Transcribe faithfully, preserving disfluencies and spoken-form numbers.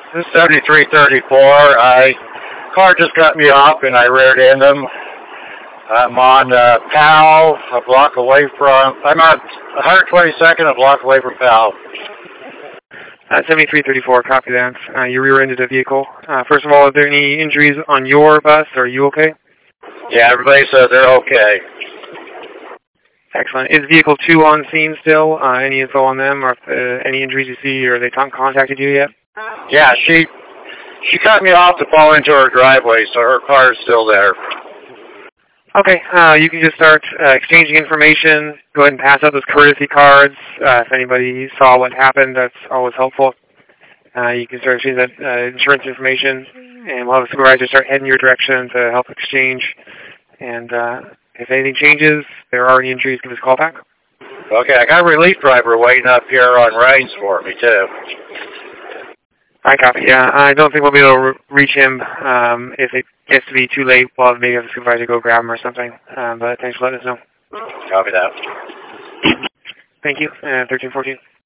This is seventy-three thirty-four. I car just cut me off and I reared into them. I'm on uh, Powell, a block away from. I'm on one twenty-second, a block away from Powell. Uh, seventy-three thirty-four, copy that. Uh, you rear-ended a vehicle. Uh, first of all, are there any injuries on your bus? Are you okay? Yeah, everybody says they're okay. Excellent. Is vehicle two on scene still? Uh, any info on them, or uh, any injuries you see, or they con- contacted you yet? Yeah, she she cut me off to fall into her driveway, so her car is still there. Okay, uh, you can just start uh, exchanging information. Go ahead and pass out those courtesy cards. Uh, if anybody saw what happened, that's always helpful. Uh, you can start exchanging that uh, insurance information, and we'll have a supervisor start heading your direction to help exchange. And uh, if anything changes, there are any injuries, give us a call back. Okay, I got a relief driver waiting up here on Rains for me, too. I copy. Yeah, I don't think we'll be able to re- reach him. Um, if it gets to be too late, we'll maybe have the supervisor go grab him or something. Um, but thanks for letting us know. Copy that. Thank you. Uh, thirteen fourteen.